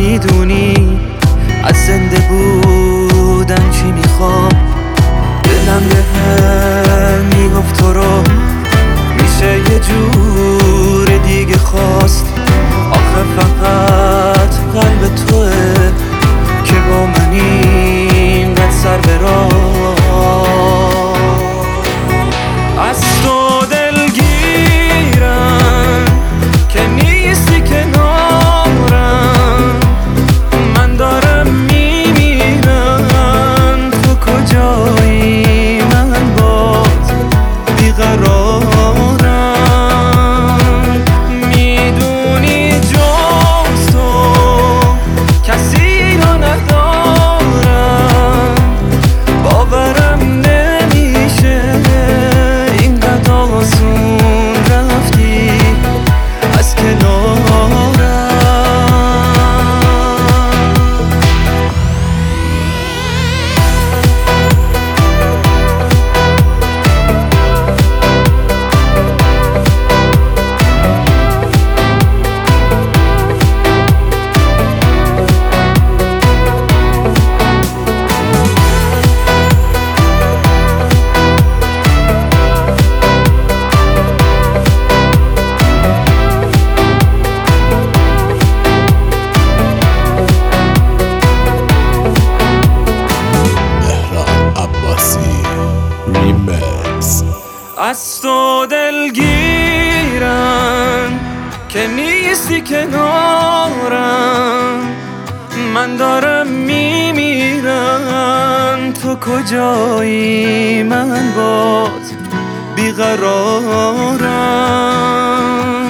میدونی از زنده بودن چی میخوام. دلم به هم میگفت تو رو میشه یه جور دیگه خواست. آخه فقط قلب توه که با من اینقدر سر به راه. از تو دلگیرم که نیستی کنارم، من دارم میمیرم. تو کجایی من باز بیقرارم. میدونی جز تو کسی رو ندارم. باورم نمیشه اینقدر آسون رفتی از کنارم. از تو دلگیرم که نیستی کنارم، من دارم میمیرم. تو کجایی من باز بیقرارم.